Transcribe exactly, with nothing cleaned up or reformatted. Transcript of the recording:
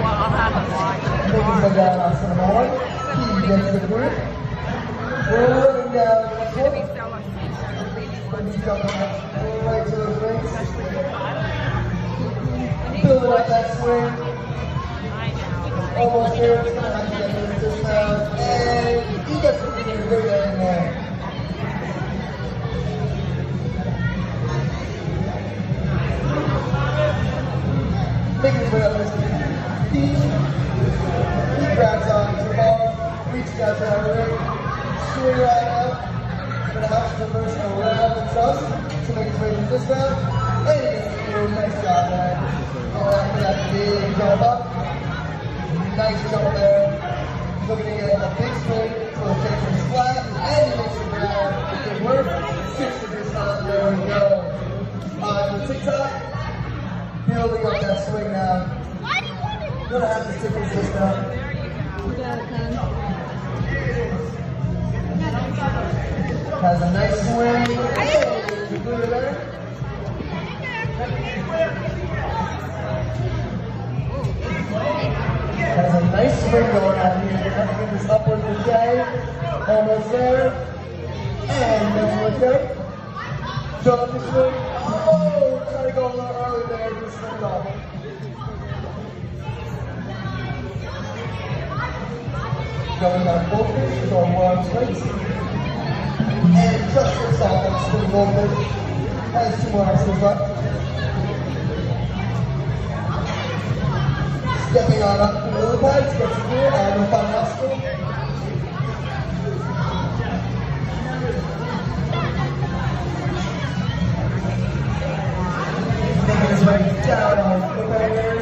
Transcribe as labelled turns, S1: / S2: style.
S1: Taking them down on some more. He gets the group. We're running down this one. When he's jumping up right to his wings. Building up that swing. Almost there. It's going to have to get his dismount. And he gets the group right there in there. Making his way up his feet. He grabs on to the ball, reaches out to our ring, swing right up, gonna have to reverse around the truss to make his way to this round. And he gets the through. Nice job, man. Going after that big jump up. Nice jump there. Looking to get a big swing, so the face is flat, and he makes the ground. Good work. Six degrees out. There we go. On the TikTok. Building up that swing now. Gonna have to stick with this now. Has a nice swing. Hey, good there. Has a nice swing going on here. Have to get this upward crochet. Almost there. And that's okay. Jump the swing. Oh, try to go a little early there. Just swing off. Going on goldfish with our warm swings. And just for soft spin goldfish. Has two more axles left. Stepping on up to the lily pads, gets it here, on the front nostril. Making his way down on the barrier.